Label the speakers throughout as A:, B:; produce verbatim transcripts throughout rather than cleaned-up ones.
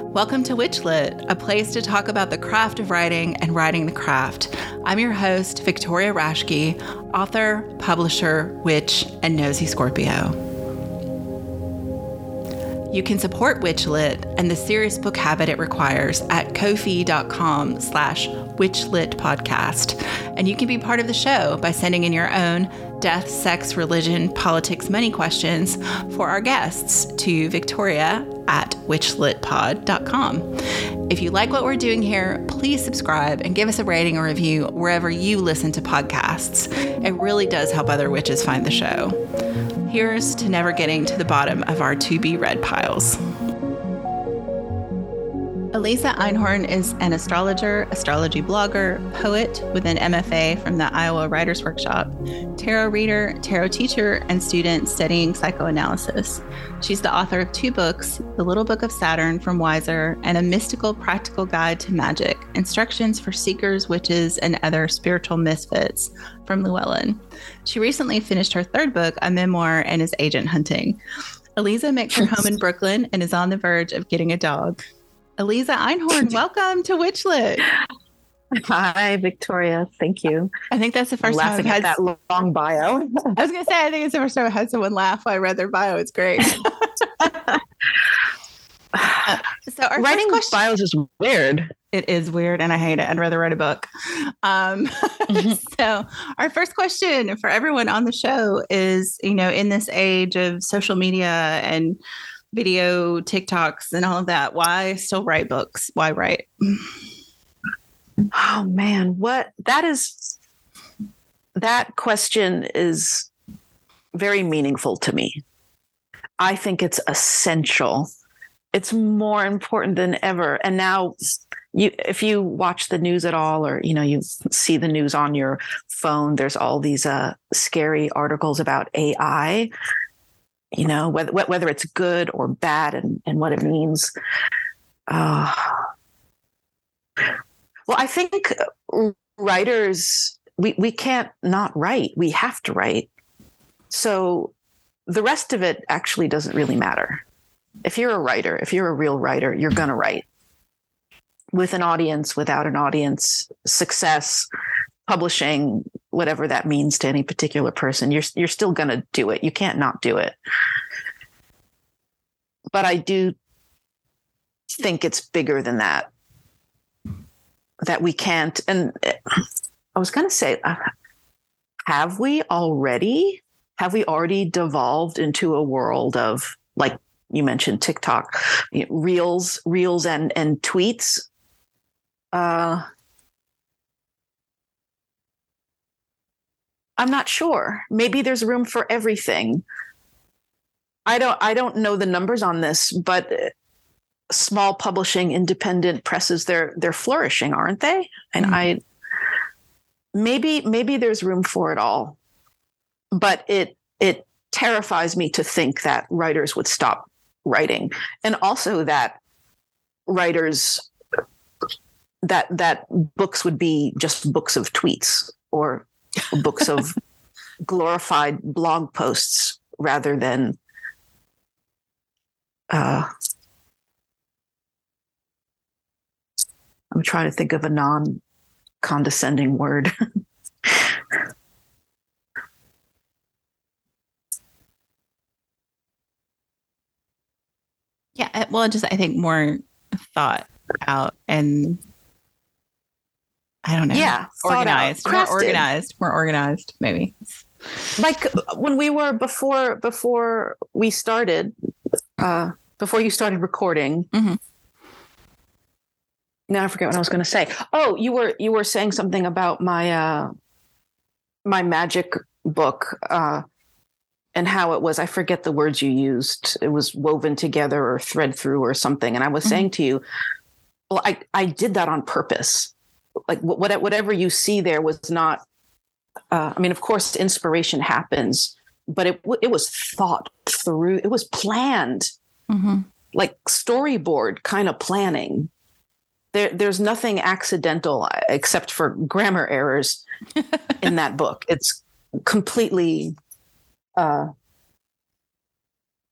A: Welcome to Witchlit, a place to talk about the craft of writing and writing the craft. I'm your host, Victoria Raschke, author, publisher, witch, and nosy Scorpio. You can support Witchlit and the serious book habit it requires at ko-fi.com slash Witchlit podcast. And you can be part of the show by sending in your own death, sex, religion, politics, money questions for our guests to Victoria at witchlit pod dot com. If you like what we're doing here, please subscribe and give us a rating or review wherever you listen to podcasts. It really does help other witches find the show. Here's to never getting to the bottom of our to-be-read piles. Aliza Einhorn is an astrologer, astrology blogger, poet with an M F A from the Iowa Writers Workshop, tarot reader, tarot teacher, and student studying psychoanalysis. She's the author of two books, The Little Book of Saturn from Wiser, and A Mystical Practical Guide to Magic, Instructions for Seekers, Witches, and Other Spiritual Misfits from Llewellyn. She recently finished her third book, a memoir, and is agent hunting. Aliza makes her home in Brooklyn and is on the verge of getting a dog. Aliza Einhorn, welcome to Witchlit.
B: Hi, Victoria. Thank you.
A: I think that's the first
B: I'm
A: time I've
B: had
A: had
B: that long bio.
A: I was going to say, I think it's the first time I had someone laugh while I read their bio. It's great. uh, so our
B: writing
A: question,
B: bios is weird.
A: It is weird, and I hate it. I'd rather write a book. Um, mm-hmm. So our first question for everyone on the show is, you know, in this age of social media and video TikToks and all of that, why still write books? Why write?
B: Oh man, what that is, that question is very meaningful to me. I think it's essential. It's more important than ever. And now you, if you watch the news at all, or, you know, you see the news on your phone, there's all these uh, scary articles about A I. You know, whether whether it's good or bad, and, and what it means. Uh, well, I think writers, we, we can't not write. We have to write. So the rest of it actually doesn't really matter. If you're a writer, if you're a real writer, you're going to write. With an audience, without an audience, success, publishing, whatever that means to any particular person, you're you're still going to do it. You can't not do it. But I do think it's bigger than that, that we can't. And I was going to say, have we already, have we already devolved into a world of, like you mentioned, TikTok, you know, reels, reels and, and tweets? Uh, I'm not sure. Maybe there's room for everything. I don't I don't know the numbers on this, but small publishing, independent presses, they're they're flourishing, aren't they? And mm-hmm. I maybe maybe there's room for it all. But it it terrifies me to think that writers would stop writing. And also that writers that that books would be just books of tweets or books of glorified blog posts rather than uh, I'm trying to think of a non-condescending word.
A: Yeah, well, just I think more thought out and I don't know.
B: Yeah.
A: Organized, more organized, more organized, maybe.
B: Like when we were before, before we started, uh, before you started recording. Mm-hmm. Now I forget what I was going to say. Oh, you were, you were saying something about my, uh, my magic book, uh, and how it was, I forget the words you used. It was woven together or thread through or something. And I was mm-hmm. saying to you, well, I, I did that on purpose. Like what, whatever you see there was not, uh, I mean, of course, inspiration happens, but it it was thought through. It was planned, mm-hmm. like storyboard kind of planning. There, there's nothing accidental except for grammar errors in that book. It's completely, uh,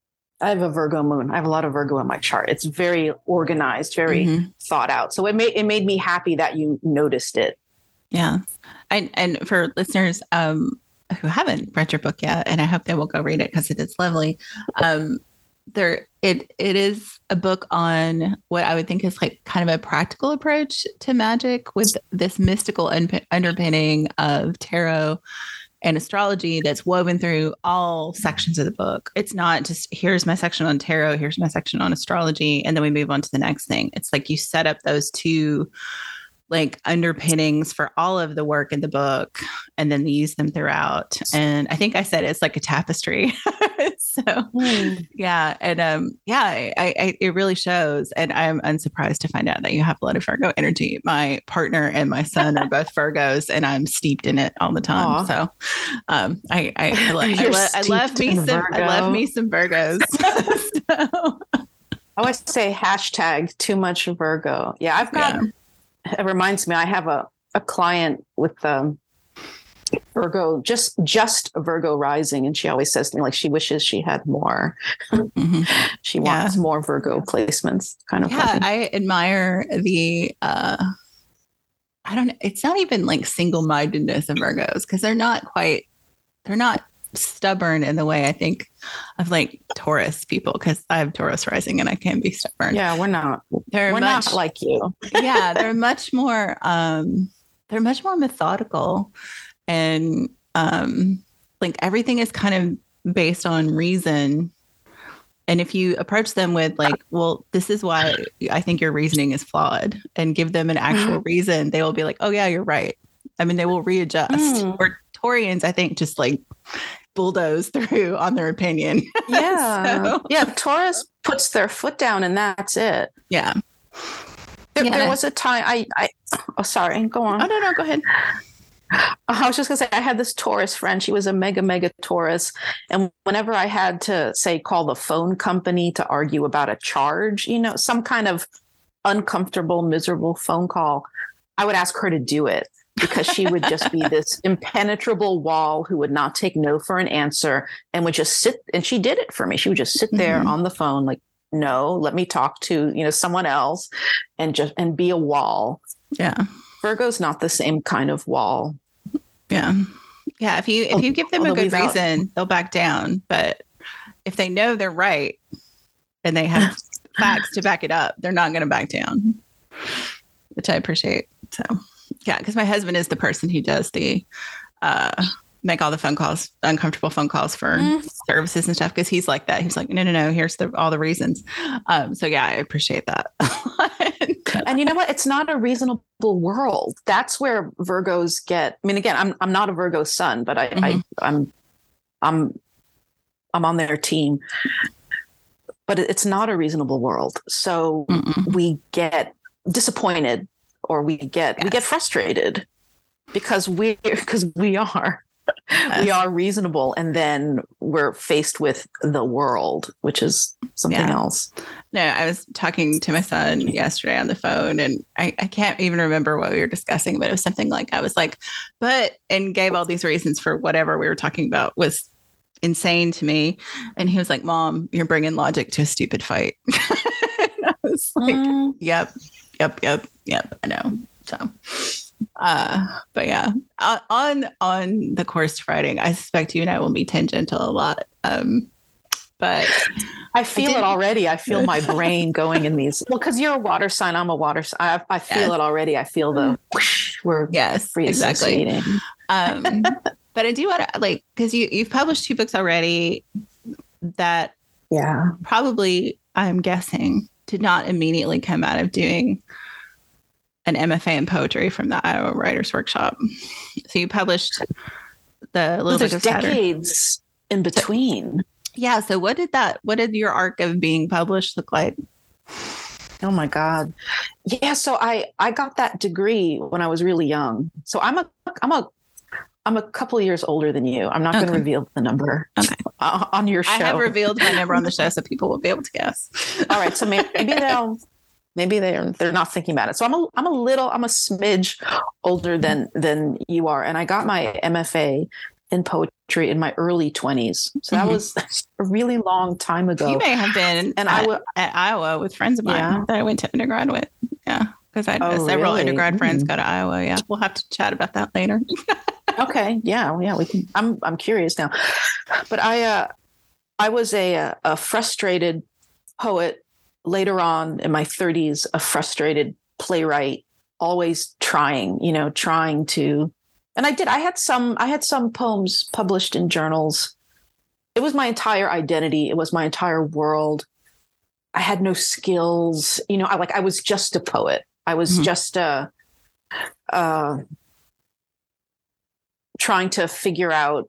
B: I have a Virgo moon. I have a lot of Virgo in my chart. It's very organized, very mm-hmm. thought out. So it made it made me happy that you noticed it.
A: Yeah. And and for listeners um, who haven't read your book yet, and I hope they will go read it because it is lovely. Um, there it it is a book on what I would think is like kind of a practical approach to magic with this mystical un- underpinning of tarot and astrology that's woven through all sections of the book. It's not just here's my section on tarot, here's my section on astrology, and then we move on to the next thing. It's like you set up those two like underpinnings for all of the work in the book and then use them throughout. And I think I said it's like a tapestry. so mm. yeah. And um, yeah, I, I, it really shows. And I'm unsurprised to find out that you have a lot of Virgo energy. My partner and my son are both Virgos and I'm steeped in it all the time. Aww. So um, I, I, I, lo- I, lo- I love me some, Virgo. I love me some Virgos. so.
B: I always say hashtag too much Virgo. Yeah. I've got, yeah. It reminds me, I have a, a client with um, Virgo, just just a Virgo rising. And she always says to me, like, she wishes she had more. Mm-hmm. she wants yeah. more Virgo placements, kind of.
A: Yeah, I admire the, uh, I don't know, it's not even like single-mindedness of Virgos because they're not quite, they're not stubborn in the way I think of like Taurus people, because I have Taurus rising and I can be stubborn.
B: Yeah, we're not.
A: They're
B: we're
A: much,
B: not like you.
A: yeah, they're much more. Um, they're much more methodical, and um, like everything is kind of based on reason. And if you approach them with like, well, this is why I think your reasoning is flawed, and give them an actual reason, they will be like, oh yeah, you're right. I mean, they will readjust. Mm. Or Taurians, I think, just like bulldoze through on their opinion.
B: Yeah. so. Yeah. Taurus puts their foot down and that's it.
A: Yeah.
B: There,
A: yeah.
B: there was a time I, I, oh, sorry, go on.
A: Oh, no, no, go ahead.
B: I was just gonna say, I had this Taurus friend. She was a mega, mega Taurus. And whenever I had to say, call the phone company to argue about a charge, you know, some kind of uncomfortable, miserable phone call, I would ask her to do it. Because she would just be this impenetrable wall who would not take no for an answer and would just sit. And she did it for me. She would just sit there mm-hmm. on the phone, like, no, let me talk to, you know, someone else and just, and be a wall.
A: Yeah.
B: Virgo's not the same kind of wall.
A: Yeah. Yeah. If you, if you give them Although a good without, reason, they'll back down. But if they know they're right and they have facts to back it up, they're not going to back down, which I appreciate. So. Yeah, because my husband is the person who does the uh, make all the phone calls, uncomfortable phone calls for mm. services and stuff. Because he's like that. He's like, no, no, no. Here's the, all the reasons. Um, so yeah, I appreciate that.
B: And you know what? It's not a reasonable world. That's where Virgos get. I mean, again, I'm I'm not a Virgo sun, but I, mm-hmm. I I'm I'm I'm on their team. But it's not a reasonable world. So Mm-mm. we get disappointed. Or we get yes. we get frustrated because we because we are yes. we are reasonable, and then we're faced with the world, which is something yeah. else.
A: No, I was talking to my son yesterday on the phone, and I, I can't even remember what we were discussing, but it was something like I was like, but and gave all these reasons for whatever we were talking about was insane to me, and he was like, "Mom, you're bringing logic to a stupid fight." And I was like, mm. "Yep." Yep, yep, yep. I know. So, uh, but yeah, uh, on on the course writing, I suspect you and I will be tangential a lot. Um, but
B: I feel I it already. I feel my brain going in these. Well, because you're a water sign, I'm a water sign. I, I feel yes. it already. I feel the whoosh, we're
A: yes, exactly. Um, but I do want to like because you you've published two books already that
B: yeah
A: probably I'm guessing. Did not immediately come out of doing an M F A in poetry from the Iowa Writers Workshop. So you published the Little
B: Book of Saturn. Decades in between.
A: Yeah. So what did that, what did your arc of being published look like?
B: Oh my God. Yeah. So I, I got that degree when I was really young. So I'm a, I'm a, I'm a couple of years older than you. I'm not okay. going to reveal the number okay. uh, on your show. I
A: have revealed my number on the show so people will be able to guess.
B: All right. So maybe, maybe they'll, maybe they're, they're not thinking about it. So I'm a, I'm a little, I'm a smidge older than, than you are. And I got my M F A in poetry in my early twenties. So that mm-hmm. was a really long time ago.
A: You may have been and at, I w- at Iowa with friends of mine yeah. that I went to undergrad with. Yeah. Because I had oh, several really? undergrad friends mm-hmm. go to Iowa. Yeah. We'll have to chat about that later.
B: Okay. Yeah. Yeah. We can. I'm, I'm curious now, but I, uh, I was a, a frustrated poet later on in my thirties, a frustrated playwright, always trying, you know, trying to, and I did, I had some, I had some poems published in journals. It was my entire identity. It was my entire world. I had no skills, you know, I like, I was just a poet. I was mm-hmm. just, uh, uh, trying to figure out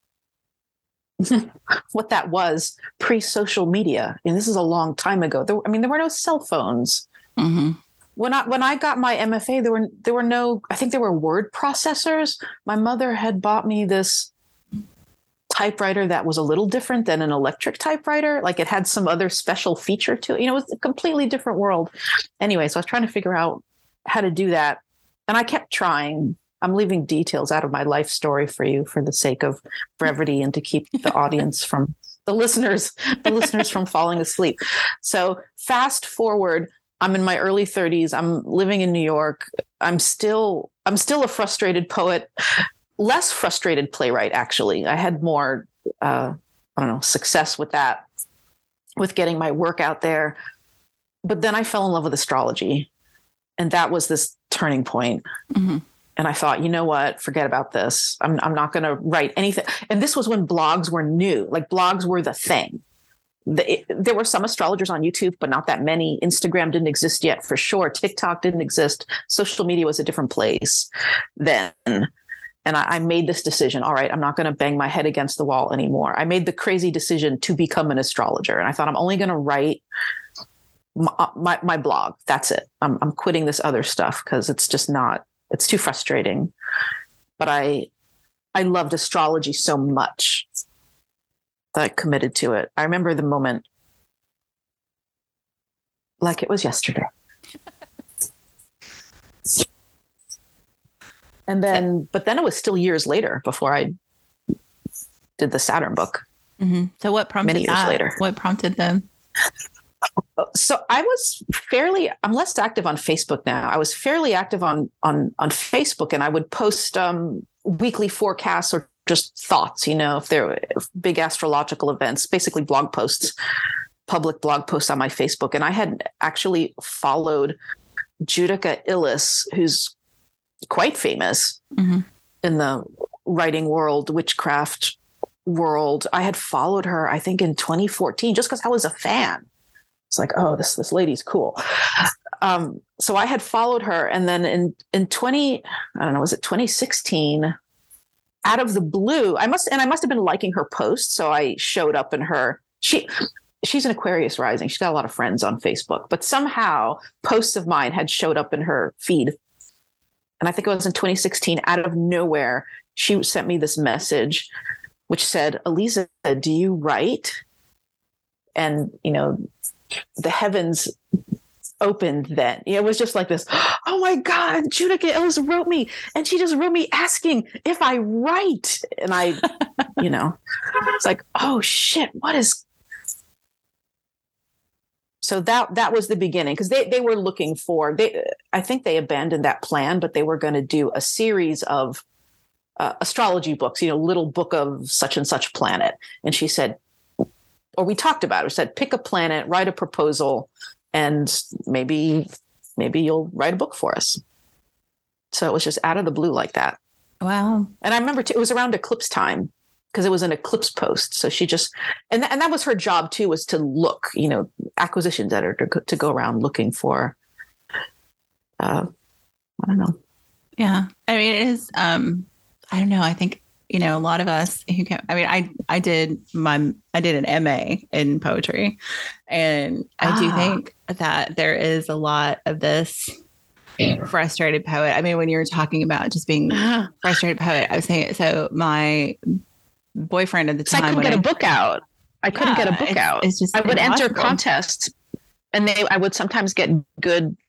B: what that was pre-social media. And this is a long time ago. There, I mean, there were no cell phones. Mm-hmm. When I when I got my M F A, there were there were no, I think there were word processors. My mother had bought me this typewriter that was a little different than an electric typewriter. Like it had some other special feature to it. You know, it was a completely different world. Anyway, so I was trying to figure out how to do that. And I kept trying. I'm leaving details out of my life story for you for the sake of brevity and to keep the audience from the listeners, the listeners from falling asleep. So fast forward, I'm in my early thirties. I'm living in New York. I'm still, I'm still a frustrated poet, less frustrated playwright. Actually, I had more, uh, I don't know, success with that, with getting my work out there. But then I fell in love with astrology, and that was this turning point. Mm-hmm. And I thought, you know what, forget about this. I'm I'm not going to write anything. And this was when blogs were new, like blogs were the thing. The, it, there were some astrologers on YouTube, but not that many. Instagram didn't exist yet, for sure. TikTok didn't exist. Social media was a different place then. And I, I made this decision. All right, I'm not going to bang my head against the wall anymore. I made the crazy decision to become an astrologer. And I thought, I'm only going to write my, my, my blog. That's it. I'm, I'm quitting this other stuff because it's just not, it's too frustrating. But I, I loved astrology so much that I committed to it. I remember the moment like it was yesterday. And then, but then it was still years later before I did the Saturn book.
A: Mm-hmm. So what prompted
B: Many years
A: that?
B: later.
A: What prompted them?
B: So I was fairly, I'm less active on Facebook now. I was fairly active on, on, on Facebook, and I would post um, weekly forecasts or just thoughts, you know, if there were big astrological events, basically blog posts, public blog posts on my Facebook. And I had actually followed Judika Illes, who's quite famous mm-hmm. in the writing world, witchcraft world. I had followed her, I think in twenty fourteen, just because I was a fan. It's like, oh, this this lady's cool. Um, so I had followed her, and then in in twenty, I don't know, was it twenty sixteen? Out of the blue, I must and I must have been liking her posts, so I showed up in her. She she's an Aquarius rising. She's got a lot of friends on Facebook, but somehow posts of mine had showed up in her feed. And I think it was in twenty sixteen, out of nowhere, she sent me this message, which said, "Eliza, do you write?" And, you know, the heavens opened then. It was just like this, oh my God, Judika Illes wrote me. And she just wrote me asking if I write. And I, you know, it's like, oh shit, what is... So that that was the beginning, because they, they were looking for, they I think they abandoned that plan, but they were going to do a series of uh, astrology books, you know, little book of such and such planet. And she said, or we talked about it, said, pick a planet, write a proposal, and maybe maybe you'll write a book for us. So it was just out of the blue like that.
A: Wow.
B: And I remember too, it was around eclipse time, because it was an eclipse post. So she just, and, th- and that was her job too, was to look, you know, acquisitions editor to, to go around looking for, uh, I don't know.
A: Yeah. I mean, it is, um, I don't know. I think, you know, a lot of us who can, I mean, I, I did my, I did an M A in poetry, and I ah. do think that there is a lot of this frustrated poet. I mean, when you were talking about just being frustrated poet, I was saying, so my boyfriend at the time,
B: I couldn't get I, a book out. I couldn't yeah, get a book
A: it's,
B: out.
A: It's just
B: I would
A: impossible.
B: enter contests, and they, I would sometimes get good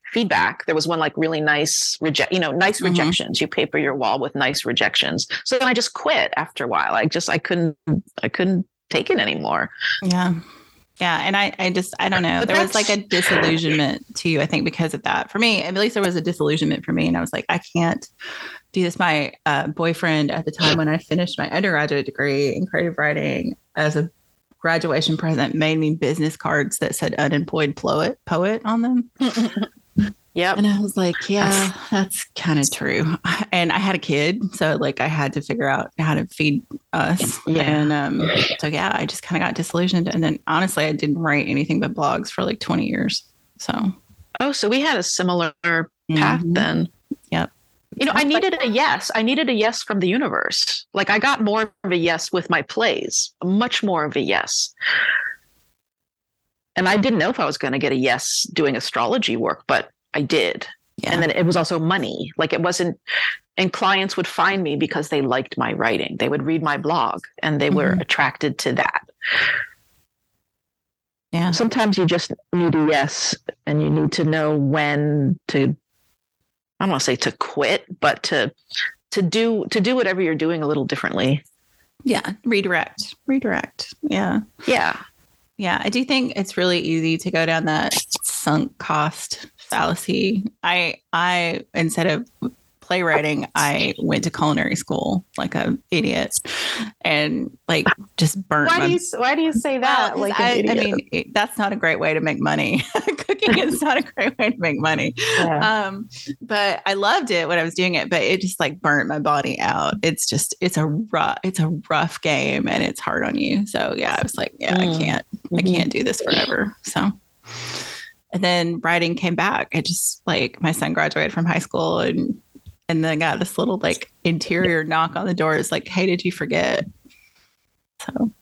B: feedback. There was one like really nice reject, you know, nice mm-hmm. rejections. You paper your wall with nice rejections. So then I just quit after a while. I just, I couldn't, I couldn't take it anymore.
A: Yeah. Yeah. And I, I just, I don't know. But there was like a disillusionment too, I think, because of that. For me, at least there was a disillusionment for me. And I was like, I can't do this. My uh, boyfriend at the time when I finished my undergraduate degree in creative writing, as a graduation present, made me business cards that said unemployed poet, poet on them.
B: Yep.
A: And I was like, yeah, that's kind of true. And I had a kid, so like I had to figure out how to feed us. Yeah. And um, so yeah, I just kind of got disillusioned. And then honestly, I didn't write anything but blogs for like twenty years. So.
B: Oh, so we had a similar path mm-hmm. then.
A: Yep.
B: You know, I needed a yes. I needed a yes from the universe. Like I got more of a yes with my plays, much more of a yes. And I didn't know if I was going to get a yes doing astrology work, but I did. Yeah. And then it was also money. Like it wasn't, and clients would find me because they liked my writing. They would read my blog and they mm-hmm. were attracted to that.
A: Yeah.
B: Sometimes you just need a yes, and you need to know when to, I don't want to say to quit, but to, to do, to do whatever you're doing a little differently.
A: Yeah. Redirect, redirect. Yeah.
B: Yeah.
A: Yeah. I do think it's really easy to go down that sunk cost fallacy. I, I, instead of playwriting, I went to culinary school like an idiot and like just burnt.
B: Why
A: my,
B: do you, why do you say that?
A: Well,
B: like
A: I,
B: an idiot?
A: I mean, it, that's not a great way to make money. Cooking is not a great way to make money. Yeah. Um, but I loved it when I was doing it, but it just like burnt my body out. It's just, it's a rough, it's a rough game and it's hard on you. So yeah, I was like, yeah, mm. I can't, mm-hmm. I can't do this forever. So. And then writing came back. I just like my son graduated from high school and and then got this little like interior knock on the door. It's like, hey, did you forget? So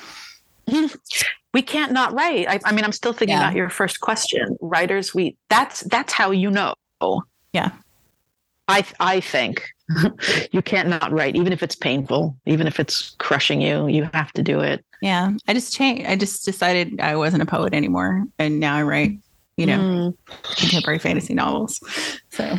B: we can't not write. I, I mean, I'm still thinking yeah. about your first question. Writers, we that's that's how you know.
A: Yeah.
B: I I think you can't not write, even if it's painful, even if it's crushing you, you have to do it.
A: Yeah. I just changed. I just decided I wasn't a poet anymore. And now I write, you know, mm. contemporary fantasy novels. So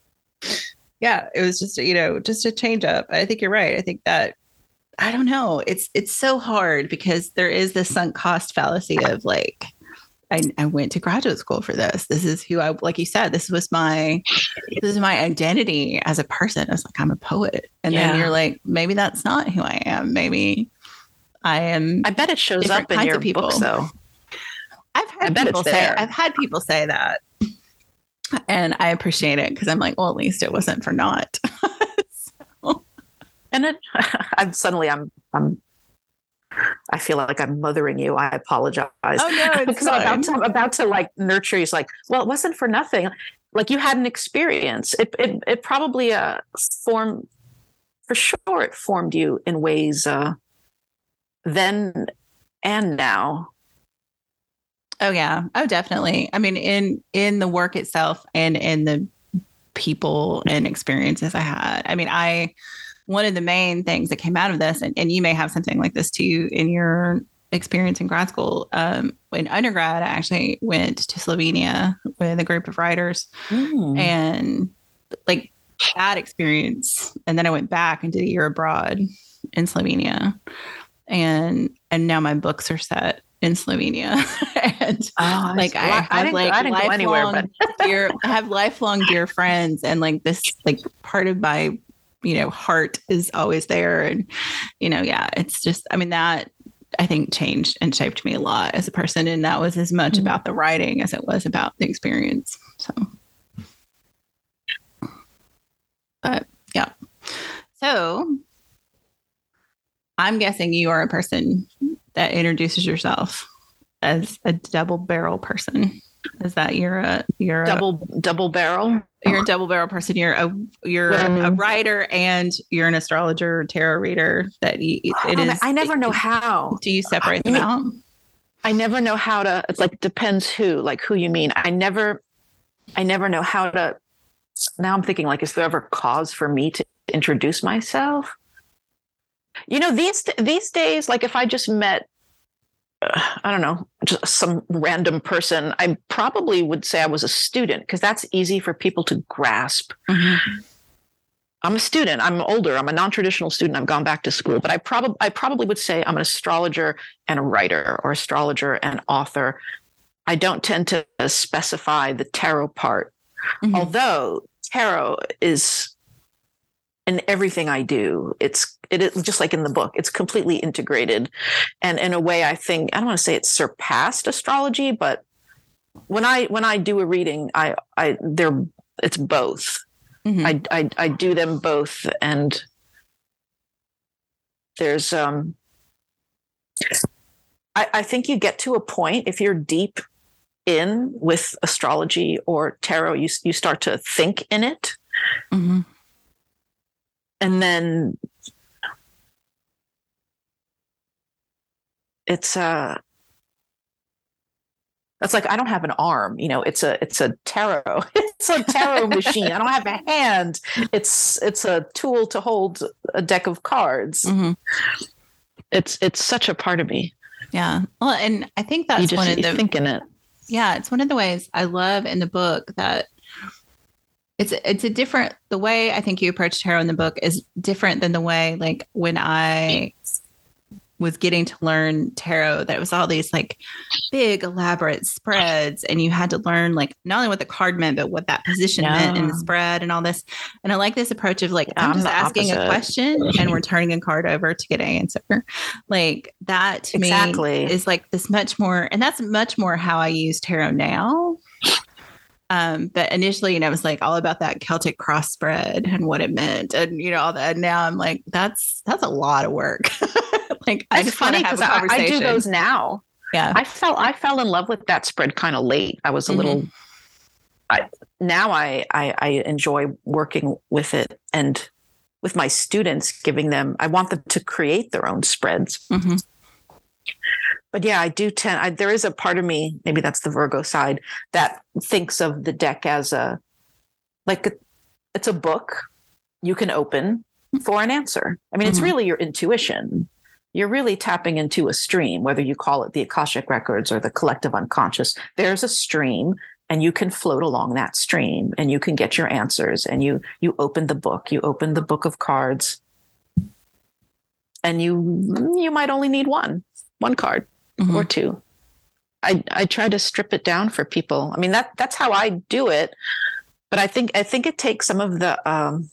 A: yeah, it was just, you know, just a change up. I think you're right. I think that, I don't know. It's, it's so hard because there is this sunk cost fallacy of like, I, I went to graduate school for this. This is who I, like you said, this was my, this is my identity as a person. I was like, I'm a poet. And yeah. then you're like, maybe that's not who I am. Maybe I am.
B: I bet it shows up in your
A: people.
B: books though.
A: I've had people say, I've had people say that. And I appreciate it because I'm like, well, at least it wasn't for naught.
B: So. And then I'm suddenly I'm I'm I feel like I'm mothering you. I apologize.
A: Oh no,
B: because I'm about to, I'm about to like nurture you. It's like, well, it wasn't for nothing. Like you had an experience. It it it probably uh formed for sure. It formed you in ways uh then and now.
A: Oh yeah. Oh, definitely. I mean, in, in the work itself and in the people and experiences I had. I mean, I, one of the main things that came out of this, and, and you may have something like this too in your experience in grad school. Um, in undergrad, I actually went to Slovenia with a group of writers mm. and like that experience. And then I went back and did a year abroad in Slovenia and, and now my books are set in Slovenia. And
B: oh,
A: like I, I have like I lifelong anywhere, but dear, I have lifelong dear friends and like this like part of my, you know, heart is always there. And, you know, yeah, it's just, I mean, that I think changed and shaped me a lot as a person. And that was as much mm-hmm. about the writing as it was about the experience. So, but yeah. So I'm guessing you are a person that introduces yourself as a double barrel person. Is that you're a you're
B: double
A: a,
B: double barrel?
A: You're a double barrel person. You're a you're um, a writer and you're an astrologer, tarot reader. That you, it
B: oh,
A: is.
B: I never
A: it,
B: know how.
A: Do you separate them
B: I,
A: out?
B: I never know how to. It's like depends who, like who you mean. I never, I never know how to. Now I'm thinking like, is there ever cause for me to introduce myself? You know, these these days, like if I just met I don't know, just some random person, I probably would say I was a student, because that's easy for people to grasp. Mm-hmm. I'm a student. I'm older. I'm a non-traditional student. I've gone back to school, but I probably I probably would say I'm an astrologer and a writer, or astrologer and author. I don't tend to specify the tarot part, mm-hmm. although tarot is in everything I do. It's it is just like in the book. It's completely integrated, and in a way, I think I don't want to say it's surpassed astrology, but when I when I do a reading, I I they're it's both. Mm-hmm. I, I I do them both, and there's um. I, I think you get to a point, if you're deep in with astrology or tarot, you you start to think in it, mm-hmm. and then it's uh That's like, I don't have an arm, you know, it's a, it's a tarot, it's a tarot machine. I don't have a hand. It's, it's a tool to hold a deck of cards. Mm-hmm. It's, it's such a part of me.
A: Yeah. Well, and I think that's
B: you just,
A: one of
B: you
A: the,
B: think in it.
A: Yeah. It's one of the ways I love in the book that it's, it's a different, the way I think you approach tarot in the book is different than the way, like when I was getting to learn tarot, that it was all these like big elaborate spreads, and you had to learn like not only what the card meant, but what that position yeah. meant in the spread and all this. And I like this approach of like, yeah, I'm, I'm just asking opposite. a question and we're turning a card over to get an answer. Like that to
B: exactly.
A: me is like this much more, and that's much more how I use tarot now. Um, but initially, you know, it was like all about that Celtic cross spread and what it meant, and you know, all that. And now I'm like, that's that's a lot of work. Like,
B: I
A: just
B: funny because I, I do those now.
A: Yeah,
B: I fell I fell in love with that spread kind of late. I was a mm-hmm. little. I, now I, I I enjoy working with it and with my students, giving them. I want them to create their own spreads. Mm-hmm. But yeah, I do tend. I, there is a part of me, maybe that's the Virgo side, that thinks of the deck as a like a, it's a book you can open for an answer. I mean, mm-hmm. it's really your intuition. You're really tapping into a stream, whether you call it the Akashic Records or the collective unconscious. There's a stream, and you can float along that stream, and you can get your answers. And you you open the book, you open the book of cards, and you you might only need one, one card mm-hmm. or two. I I try to strip it down for people. I mean, that that's how I do it, but I think I think it takes some of the um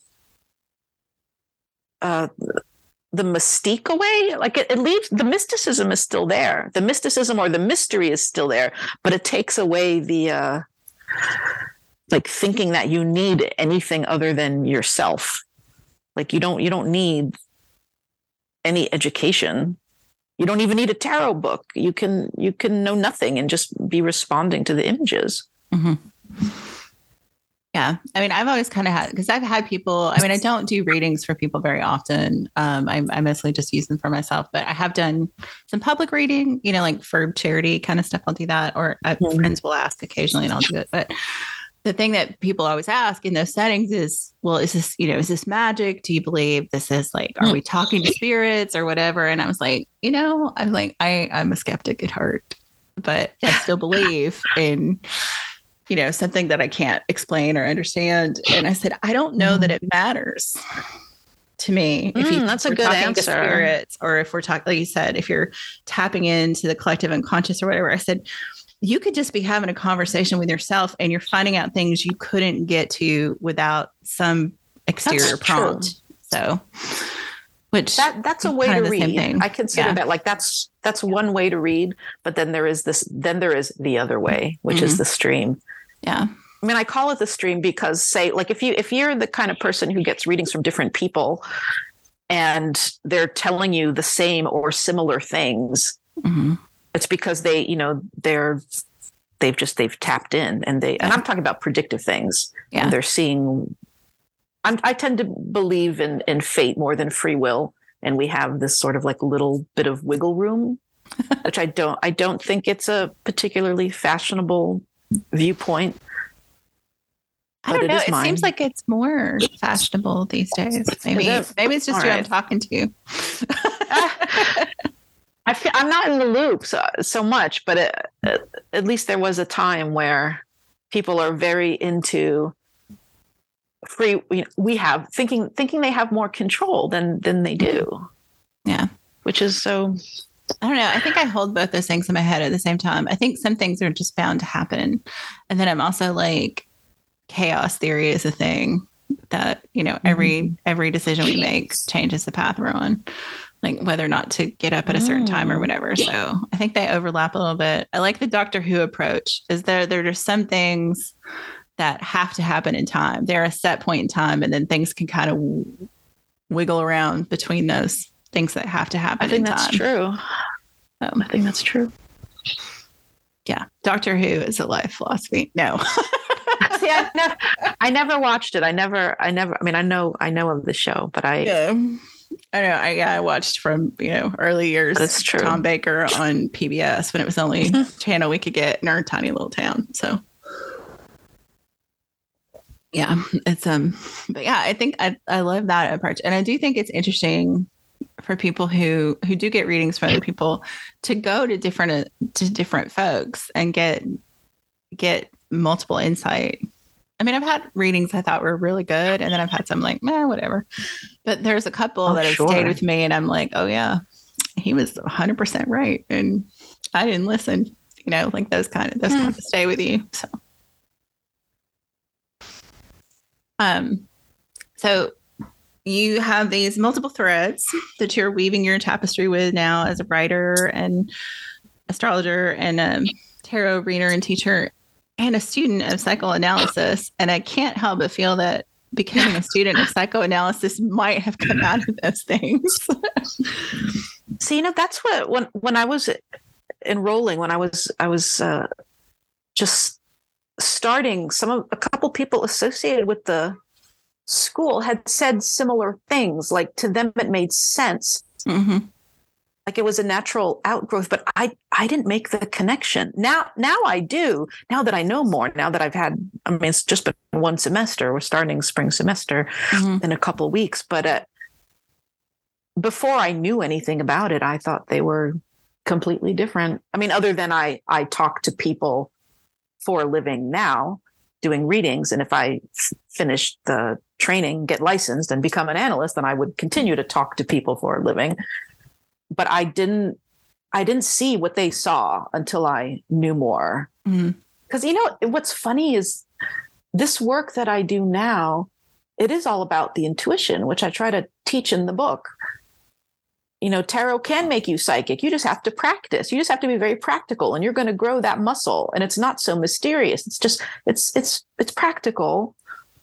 B: uh. the mystique away. Like it, it leaves, the mysticism is still there. The mysticism or the mystery is still there, but it takes away the, uh, like thinking that you need anything other than yourself. Like you don't, you don't need any education. You don't even need a tarot book. You can, you can know nothing and just be responding to the images.
A: Mm-hmm. Yeah. I mean, I've always kind of had, because I've had people, I mean, I don't do readings for people very often. Um, I, I mostly just use them for myself, but I have done some public reading, you know, like for charity kind of stuff. I'll do that. Or uh, mm-hmm. friends will ask occasionally and I'll do it. But the thing that people always ask in those settings is, well, is this, you know, is this magic? Do you believe this is like, are we talking to spirits or whatever? And I was like, you know, I'm like, I, I'm a skeptic at heart, but I still believe in, you know, something that I can't explain or understand. And I said, I don't know mm. that it matters to me. If you,
B: mm, that's
A: if
B: a good answer.
A: To spirits, or if we're talking, like you said, if you're tapping into the collective unconscious or whatever, I said, you could just be having a conversation with yourself and you're finding out things you couldn't get to without some exterior
B: that's
A: prompt.
B: True.
A: So, which
B: that that's a way to read. I consider yeah. that like that's that's one way to read, but then there is this then there is the other way, which mm-hmm. is the stream.
A: Yeah.
B: I mean, I call it the stream because say like if you if you're the kind of person who gets readings from different people and they're telling you the same or similar things, mm-hmm. it's because they, you know, they're they've just they've tapped in and they yeah. and I'm talking about predictive things. Yeah. And they're seeing I'm, I tend to believe in, in fate more than free will. And we have this sort of like little bit of wiggle room, which I don't, I don't think it's a particularly fashionable viewpoint.
A: I don't know. It, it seems like it's more fashionable these days. Maybe, maybe it's just All who right. I'm talking to.
B: I feel, I'm not in the loop so, so much, but it, it, at least there was a time where people are very into free. You know, we have thinking thinking they have more control than than they do.
A: Yeah,
B: which is so.
A: I don't know. I think I hold both those things in my head at the same time. I think some things are just bound to happen, and then I'm also like, chaos theory is a thing that, you know, every mm-hmm. every decision we make changes the path we're on. Like whether or not to get up at a certain time or whatever. So I think they overlap a little bit. I like the Doctor Who approach. Is there there are some things that have to happen in time. They're a set point in time, and then things can kind of w- wiggle around between those things that have to happen.
B: I think
A: in
B: that's
A: time.
B: true. Um, I think that's true.
A: Yeah, Doctor Who is a life philosophy. No.
B: See, I never, I never watched it. I never, I never. I mean, I know, I know of the show, but I.
A: Yeah. I know. I, yeah, I watched from, you know, early years.
B: That's true.
A: Tom Baker on P B S when it was the only channel we could get in our tiny little town. So, yeah, it's um, but yeah, I think I I love that approach, and I do think it's interesting for people who who do get readings from other people to go to different uh, to different folks and get get multiple insight. I mean, I've had readings I thought were really good, and then I've had some like, meh, whatever. But there's a couple oh, that have sure. stayed with me, and I'm like, oh yeah, he was one hundred percent right, and I didn't listen. You know, like those kind of those mm. kind of stay with you. So, um, so you have these multiple threads that you're weaving your tapestry with now as a writer and astrologer and a tarot reader and teacher, and a student of psychoanalysis. And I can't help but feel that becoming a student of psychoanalysis might have come out of those things.
B: So, you know, that's what, when, when I was enrolling, when I was, I was uh, just starting, some of, a couple people associated with the school had said similar things. Like to them, it made sense.
A: Mm-hmm.
B: Like it was a natural outgrowth, but I, I didn't make the connection. Now, now I do. Now that I know more, now that I've had, I mean, it's just been one semester. We're starting spring semester mm-hmm. in a couple of weeks. But uh, before I knew anything about it, I thought they were completely different. I mean, other than I, I talk to people for a living now, doing readings. And if I f- finish the training, get licensed and become an analyst, then I would continue to talk to people for a living. But I didn't, I didn't see what they saw until I knew more. Because, mm-hmm. you know, what's funny is this work that I do now, it is all about the intuition, which I try to teach in the book. You know, tarot can make you psychic. You just have to practice. You just have to be very practical, and you're going to grow that muscle. And it's not so mysterious. It's just, it's, it's, it's practical.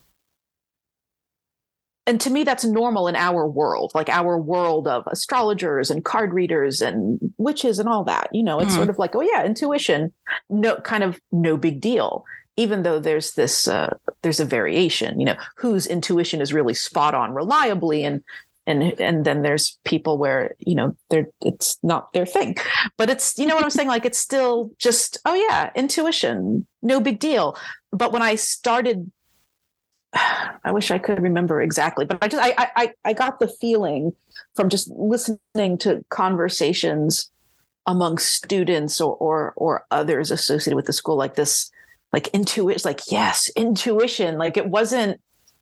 B: And to me, that's normal in our world, like our world of astrologers and card readers and witches and all that. You know, it's mm. sort of like, oh, yeah, intuition, no kind of no big deal, even though there's this uh, there's a variation, you know, whose intuition is really spot on reliably. And and and then there's people where, you know, they're it's not their thing. But it's, you know what I'm saying? Like, it's still just, oh, yeah, intuition, no big deal. But when I started, I wish I could remember exactly, but I just, I, I, I got the feeling from just listening to conversations among students or, or, or others associated with the school, like this, like intuition, like, yes, intuition. Like it wasn't,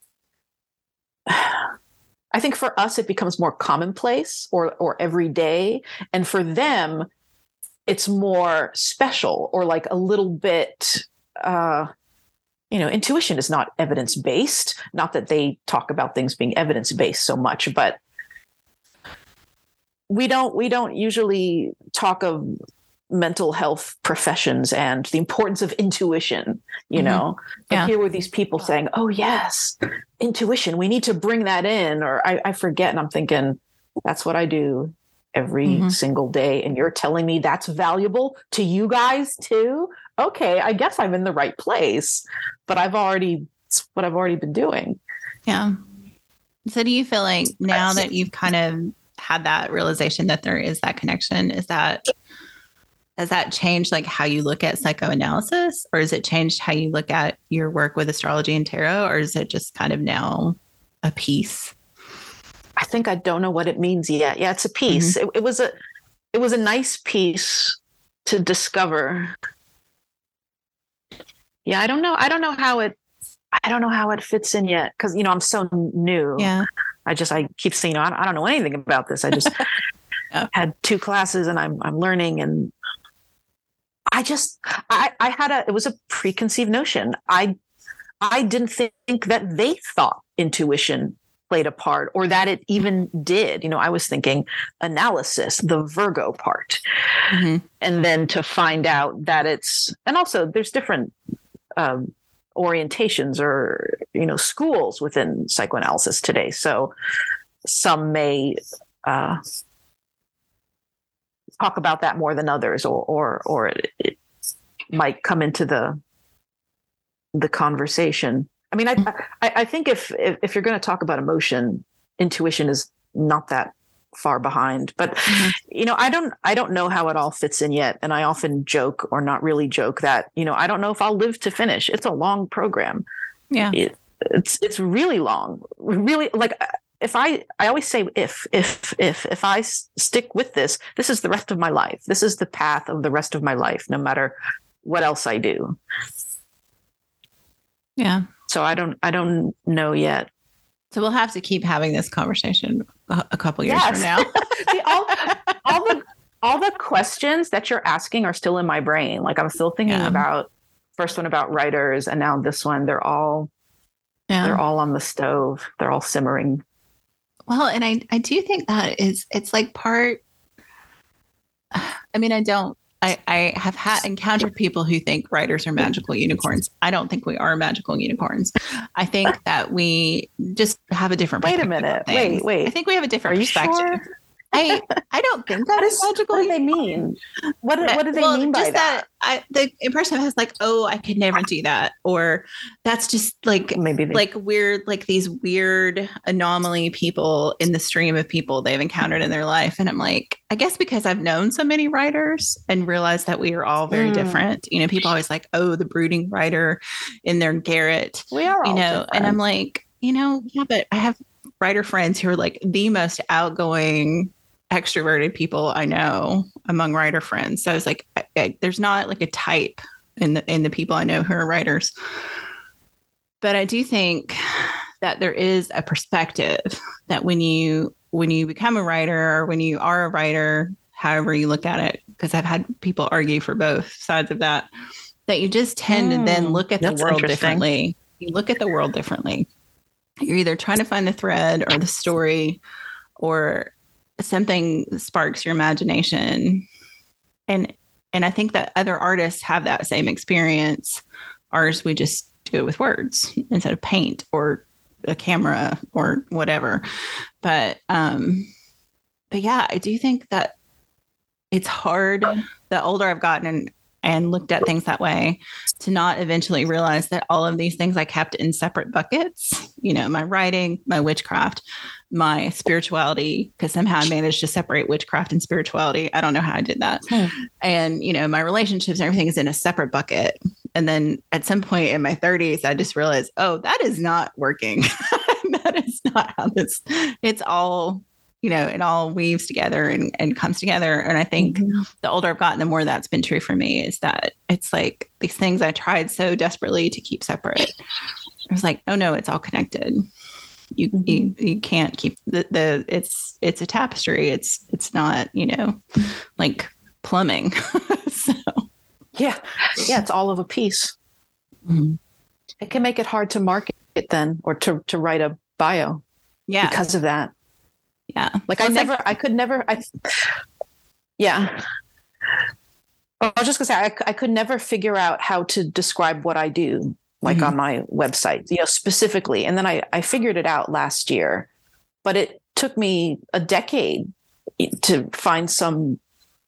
B: I think for us, it becomes more commonplace or, or everyday. And for them, it's more special or like a little bit, uh, you know, intuition is not evidence-based. Not that they talk about things being evidence-based so much, but we don't we don't usually talk of mental health professions and the importance of intuition, you mm-hmm. know. But yeah. Here were these people saying, oh, yes, intuition, we need to bring that in. Or I, I forget, and I'm thinking, that's what I do every mm-hmm. single day. And you're telling me that's valuable to you guys too? Okay, I guess I'm in the right place, but I've already, it's what I've already been doing.
A: Yeah. So do you feel like now that you've kind of had that realization that there is that connection, is that, has that changed like how you look at psychoanalysis, or has it changed how you look at your work with astrology and tarot, or is it just kind of now a piece?
B: I think I don't know what it means yet. Yeah, it's a piece. Mm-hmm. It, it was a, it was a nice piece to discover. Yeah, I don't know. I don't know how it, I don't know how it fits in yet. Cause you know, I'm so new.
A: Yeah.
B: I just, I keep saying, I don't, I don't know anything about this. I just yeah. had two classes and I'm, I'm learning. And I just, I, I had a, it was a preconceived notion. I, I didn't think that they thought intuition played a part or that it even did. You know, I was thinking analysis, the Virgo part. Mm-hmm. And then to find out that it's, and also there's different um, orientations or, you know, schools within psychoanalysis today. So some may uh, talk about that more than others, or, or, or it, it might come into the, the conversation. I mean, I, I, I think if, if, if you're going to talk about emotion, intuition is not that far behind, but mm-hmm. you know, I don't, I don't know how it all fits in yet. And I often joke or not really joke that, you know, I don't know if I'll live to finish. It's a long program.
A: Yeah.
B: It, it's, it's really long, really. Like if I, I always say, if, if, if, if I s- stick with this, this is the rest of my life. This is the path of the rest of my life, no matter what else I do.
A: Yeah.
B: So I don't, I don't know yet.
A: So we'll have to keep having this conversation a, a couple years
B: yes.
A: from now.
B: See, all, all the, all the questions that you're asking are still in my brain. Like I'm still thinking yeah. about first one about writers, and now this one. They're all, yeah. they're all on the stove. They're all simmering.
A: Well, and I, I do think that is, it's like part. I mean, I don't. I, I have had encountered people who think writers are magical unicorns. I don't think we are magical unicorns. I think that we just have a different
B: wait a minute. Wait, wait.
A: I think we have a different
B: are
A: perspective.
B: Sure?
A: I I don't think that is magical.
B: What do they mean? What do, what do they
A: well,
B: mean by
A: just
B: that?
A: that I, the impression has like, oh, I could never do that, or that's just like
B: maybe they-
A: like weird, like these weird anomaly people in the stream of people they've encountered in their life. And I'm like, I guess because I've known so many writers and realized that we are all very mm. different. You know, people always like, oh, the brooding writer in their garret.
B: We are, all
A: you know,
B: different.
A: And I'm like, you know, yeah, but I have writer friends who are like the most outgoing, extroverted people I know among writer friends. So it's like, I, I, there's not like a type in the, in the people I know who are writers, but I do think that there is a perspective that when you, when you become a writer or when you are a writer, however you look at it, because I've had people argue for both sides of that, that you just tend mm, to then look at the world differently. You look at the world differently. You're either trying to find the thread or the story, or something sparks your imagination. And and I think that other artists have that same experience. Ours, we just do it with words instead of paint or a camera or whatever. But um, but yeah, I do think that it's hard the older I've gotten and, and looked at things that way to not eventually realize that all of these things I kept in separate buckets, you know, my writing, my witchcraft, my spirituality, because somehow I managed to separate witchcraft and spirituality. I don't know how I did that. Hmm. And, you know, my relationships and everything is in a separate bucket. And then at some point in my thirties, I just realized, oh, that is not working. That is not how this, it's all, you know, it all weaves together and, and comes together. And I think mm-hmm. the older I've gotten, the more that's been true for me, is that it's like these things I tried so desperately to keep separate. I was like, oh no, it's all connected. You, mm-hmm. you you can't keep the, the it's it's a tapestry. It's it's not, you know, like plumbing. So
B: yeah. Yeah, it's all of a piece. Mm-hmm. It can make it hard to market it then, or to to write a bio.
A: Yeah.
B: Because of that.
A: Yeah.
B: Like well, I never like, I could never I yeah. I was just gonna say I I could never figure out how to describe what I do. Like mm-hmm. on my website, you know, specifically. And then I, I figured it out last year, but it took me a decade to find some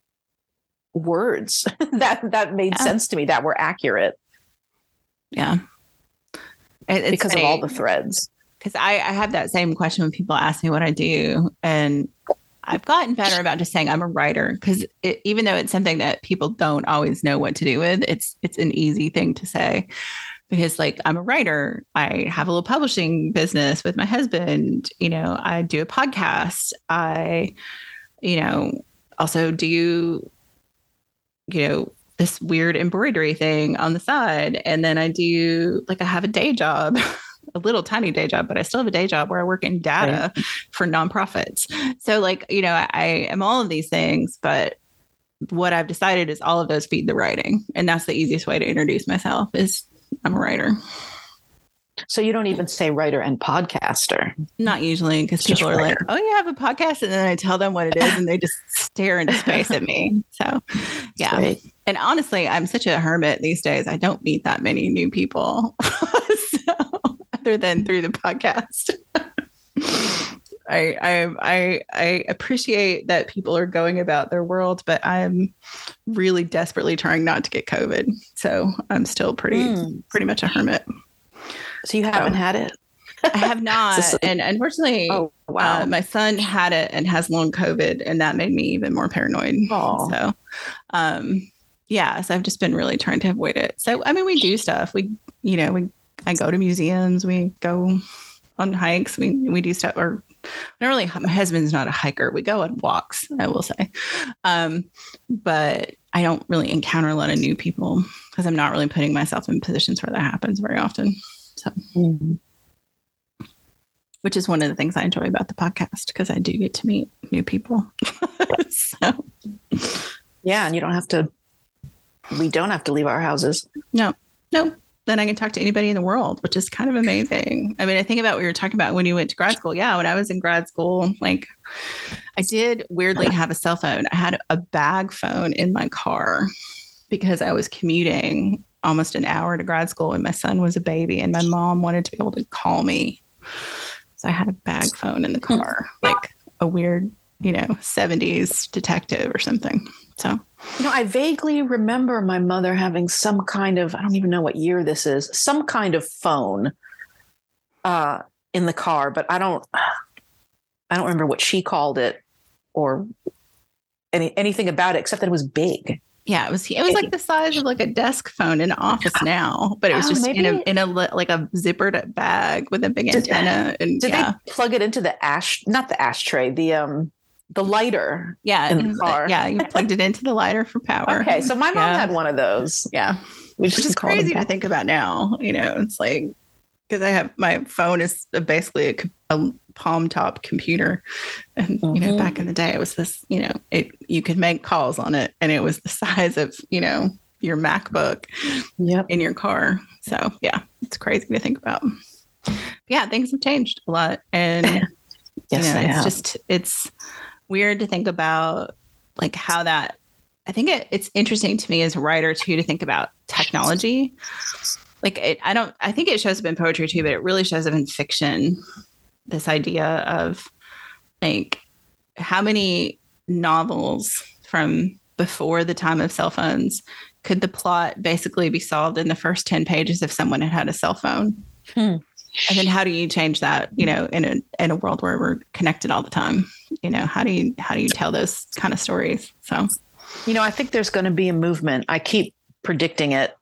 B: words that, that made yeah. sense to me, that were accurate.
A: Yeah. It,
B: because funny, of all the threads.
A: Because I, I have that same question when people ask me what I do. And I've gotten better about just saying I'm a writer, because even though it's something that people don't always know what to do with, it's it's an easy thing to say. Because like I'm a writer, I have a little publishing business with my husband, you know, I do a podcast. I, you know, also do, you know, this weird embroidery thing on the side. And then I do, like, I have a day job, a little tiny day job, but I still have a day job where I work in data right. for nonprofits. So, like, you know, I, I am all of these things, but what I've decided is all of those feed the writing. And that's the easiest way to introduce myself is I'm a writer.
B: So you don't even say writer and podcaster?
A: Not usually, because people are writer. Like, oh, you have a podcast? And then I tell them what it is and they just stare into space at me. So, yeah. Right. And honestly, I'm such a hermit these days. I don't meet that many new people so, other than through the podcast. I, I I I appreciate that people are going about their world, but I'm really desperately trying not to get COVID. So I'm still pretty mm. pretty much a hermit.
B: So you haven't so, had it?
A: I have not. And unfortunately, oh, wow. uh, my son had it and has long COVID, and that made me even more paranoid. Aww. So, um, yeah, so I've just been really trying to avoid it. So, I mean, we do stuff. We, you know, we, I go to museums, we go on hikes, we, we do stuff, or not really, my husband's not a hiker. We go on walks, I will say. Um, but I don't really encounter a lot of new people because I'm not really putting myself in positions where that happens very often. So, mm-hmm. which is one of the things I enjoy about the podcast, because I do get to meet new people. So,
B: yeah. And you don't have to, we don't have to leave our houses.
A: No, no. Then I can talk to anybody in the world, which is kind of amazing. I mean, I think about what you were talking about when you went to grad school. Yeah. When I was in grad school, like I did weirdly have a cell phone. I had a bag phone in my car because I was commuting almost an hour to grad school when my son was a baby and my mom wanted to be able to call me. So I had a bag phone in the car, like a weird, you know, seventies detective or something. So,
B: you know, I vaguely remember my mother having some kind of, I don't even know what year this is, some kind of phone uh, in the car, but I don't, I don't remember what she called it or any anything about it except that it was big.
A: Yeah, it was. It was like the size of like a desk phone in an office now, but it was oh, just maybe. in a in a like a zippered bag with a big did, antenna. And
B: did
A: yeah.
B: they plug it into the ash? Not the ashtray. The um the lighter.
A: Yeah,
B: in the car.
A: Yeah, you plugged it into the lighter for power.
B: Okay, so my mom yeah. had one of those.
A: Yeah, which is crazy to think about now. You know, it's like because I have my phone is basically a, a palm top computer, and mm-hmm. you know, back in the day, it was this. You know, it you could make calls on it, and it was the size of you know your MacBook yep. in your car. So yeah, it's crazy to think about. But yeah, things have changed a lot, and
B: yes,
A: you know, it's
B: have.
A: just it's weird to think about like how that. I think it, it's interesting to me as a writer too to think about technology. Like it, I don't, I think it shows up in poetry too, but it really shows up in fiction. This idea of like how many novels from before the time of cell phones could the plot basically be solved in the first ten pages if someone had had a cell phone? Hmm. And then how do you change that, you know, in a, in a world where we're connected all the time? You know, how do you, how do you tell those kind of stories? So,
B: you know, I think there's going to be a movement. I keep predicting it.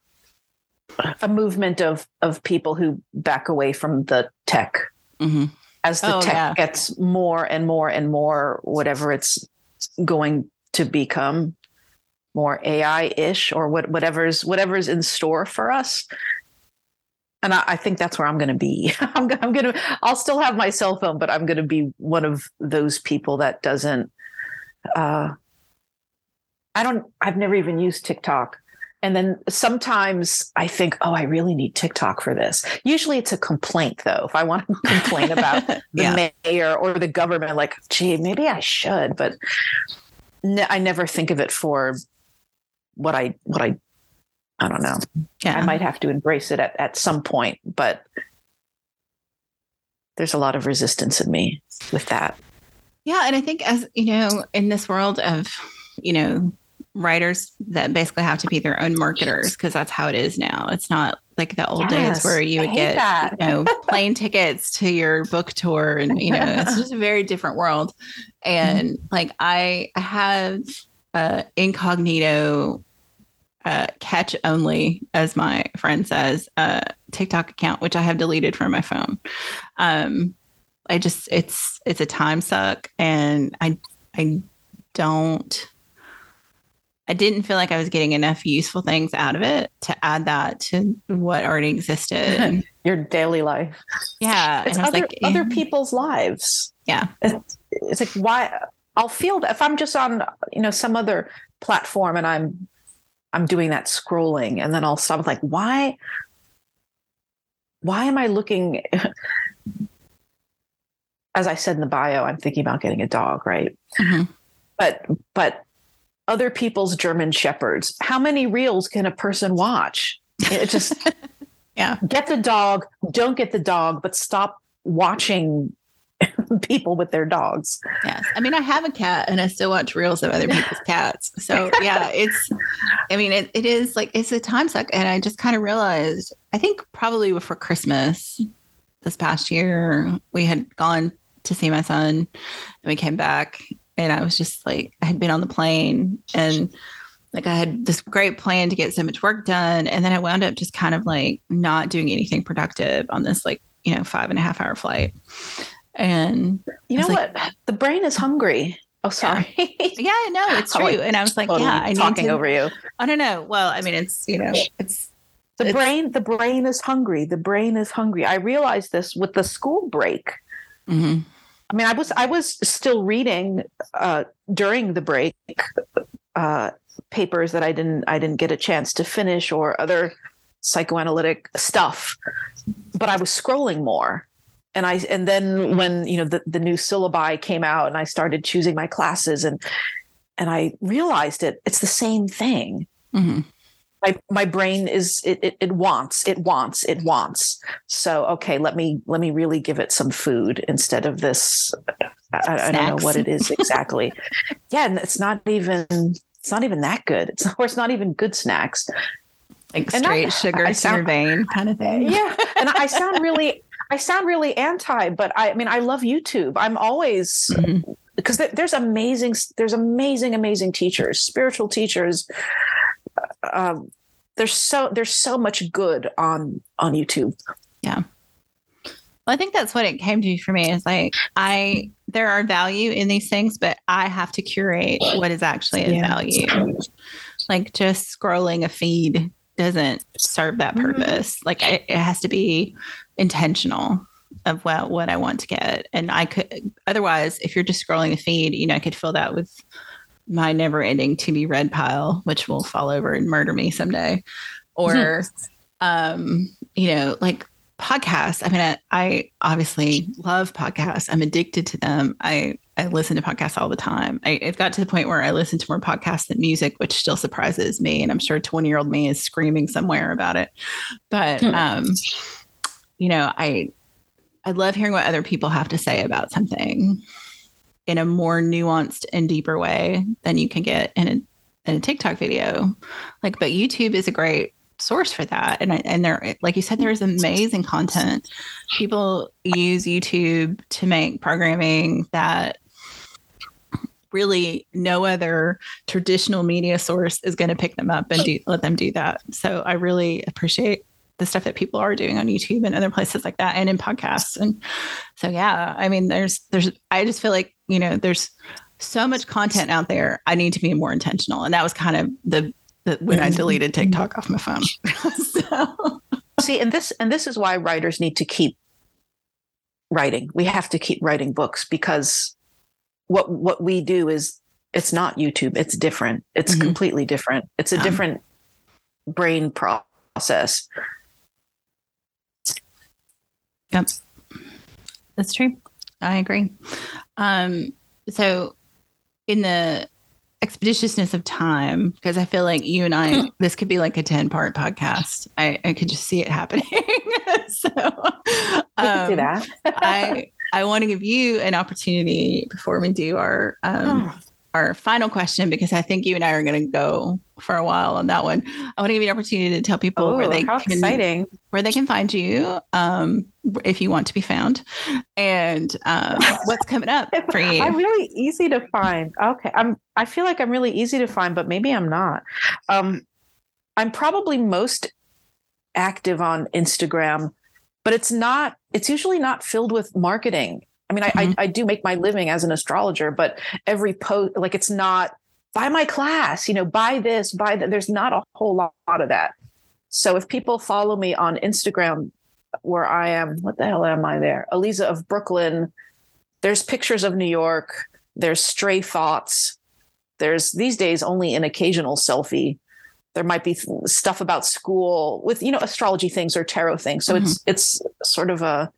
B: A movement of of people who back away from the tech mm-hmm. as the oh, tech yeah. gets more and more and more whatever it's going to become, more A I-ish or what whatever's whatever's in store for us. And I, I think that's where I'm going to be. I'm, I'm going to. I'll still have my cell phone, but I'm going to be one of those people that doesn't. Uh, I don't. I've never even used TikTok. And then sometimes I think, oh, I really need TikTok for this. Usually it's a complaint, though. If I want to complain about the yeah. mayor or the government, like, gee, maybe I should. But ne- I never think of it for what I, what I, I don't know. Yeah. I might have to embrace it at, at some point, but there's a lot of resistance in me with that.
A: Yeah. And I think as, you know, in this world of, you know, writers that basically have to be their own marketers because that's how it is now. It's not like the old yes, days where you would get that. you know plane tickets to your book tour, and you know it's just a very different world. And mm-hmm. like I have uh, incognito uh, catch only, as my friend says, uh, TikTok account, which I have deleted from my phone. Um, I just it's it's a time suck, and I I. don't, I didn't feel like I was getting enough useful things out of it to add that to what already existed.
B: Your daily life.
A: Yeah.
B: It's
A: and I was
B: other,
A: like,
B: other
A: yeah.
B: people's lives.
A: Yeah.
B: It's, it's like, why I'll feel that if I'm just on, you know, some other platform and I'm, I'm doing that scrolling, and then I'll stop like, why, why am I looking, as I said in the bio, I'm thinking about getting a dog. Right.
A: Mm-hmm.
B: But, but other people's German shepherds, how many reels can a person watch? It just,
A: yeah.
B: Get the dog, don't get the dog, but stop watching people with their dogs.
A: Yes. I mean, I have a cat and I still watch reels of other people's cats. So yeah, it's, I mean, it, it is like, it's a time suck. And I just kind of realized, I think probably before Christmas this past year, we had gone to see my son and we came back and I was just like, I had been on the plane and like I had this great plan to get so much work done. And then I wound up just kind of like not doing anything productive on this like, you know, five and a half hour flight. And
B: you know
A: like,
B: what? The brain is hungry. Oh, sorry.
A: Yeah, yeah no, it's true.
B: Like,
A: and I was like,
B: totally
A: yeah, I
B: talking
A: need to,
B: over you.
A: I don't know. Well, I mean, it's, you know, it's
B: the
A: it's,
B: brain, the brain is hungry. The brain is hungry. I realized this with the school break.
A: Mm-hmm.
B: I mean, I was, I was still reading uh, during the break uh, papers that I didn't, I didn't get a chance to finish or other psychoanalytic stuff, but I was scrolling more. And I, and then when, you know, the, the new syllabi came out and I started choosing my classes and, and I realized it, it's the same thing.
A: Mm-hmm.
B: My, my brain is, it, it, it wants, it wants, it wants. So, okay, let me, let me really give it some food instead of this. I, I don't know what it is exactly. Yeah. And it's not even, it's not even that good. It's, of course, not even good snacks.
A: Like
B: And
A: straight
B: I-
A: sugar
B: I
A: to
B: sound-
A: your vein kind of thing.
B: Yeah. And I sound really, I sound really anti, but I, I mean, I love YouTube. I'm always,
A: Mm-hmm.
B: because there, there's amazing, there's amazing, amazing teachers, spiritual teachers. Um, there's so, there's so much good on, on YouTube.
A: Yeah. Well, I think that's what it came to for me is like, I, there are value in these things, but I have to curate what is actually of
B: Yeah.
A: value. Like just scrolling a feed doesn't serve that purpose. Mm-hmm. Like it, it has to be intentional of what, what I want to get. And I could, otherwise, if you're just scrolling a feed, you know, I could fill that with my never ending to be read pile, which will fall over and murder me someday. Or, mm-hmm. um, you know, like podcasts. I mean, I, I obviously love podcasts. I'm addicted to them. I, I listen to podcasts all the time. I, it got to the point where I listen to more podcasts than music, which still surprises me. And I'm sure twenty year old me is screaming somewhere about it. But, hmm. um, you know, I, I love hearing what other people have to say about something in a more nuanced and deeper way than you can get in a, in a TikTok video. Like, but YouTube is a great source for that. And, I, and there, like you said, there's amazing content. People use YouTube to make programming that really no other traditional media source is going to pick them up and do, let them do that. So I really appreciate the stuff that people are doing on YouTube and other places like that and in podcasts. And so, yeah, I mean, there's, there's, I just feel like, you know, there's so much content out there. I need to be more intentional. And that was kind of the, the when I deleted TikTok off my phone. So.
B: See, and this, and this is why writers need to keep writing. We have to keep writing books because what, what we do is it's not YouTube. It's different. It's mm-hmm. completely different. It's a um, different brain process.
A: Yep. That's true. I agree. Um, so in the expeditiousness of time, because I feel like you and I, this could be like a ten part podcast. I, I could just see it happening. so um,
B: do that.
A: I, I want to give you an opportunity before we do our, um, oh. our final question, because I think you and I are going to go for a while on that one. I want to give you an opportunity to tell people
B: oh,
A: where they
B: how
A: can,
B: exciting.
A: where they can find you, um, if you want to be found, and um, what's coming up for you.
B: I'm really easy to find. Okay, I'm. I feel like I'm really easy to find, but maybe I'm not. Um, I'm probably most active on Instagram, but it's not. It's usually not filled with marketing. I mean, I, mm-hmm. I, I do make my living as an astrologer, but every post, like it's not buy my class, you know, buy this, buy that. There's not a whole lot of that. So if people follow me on Instagram, where I am, what the hell am I there? Aliza of Brooklyn. There's pictures of New York. There's stray thoughts. There's these days only an occasional selfie. There might be stuff about school with, you know, astrology things or tarot things. So mm-hmm. it's it's sort of a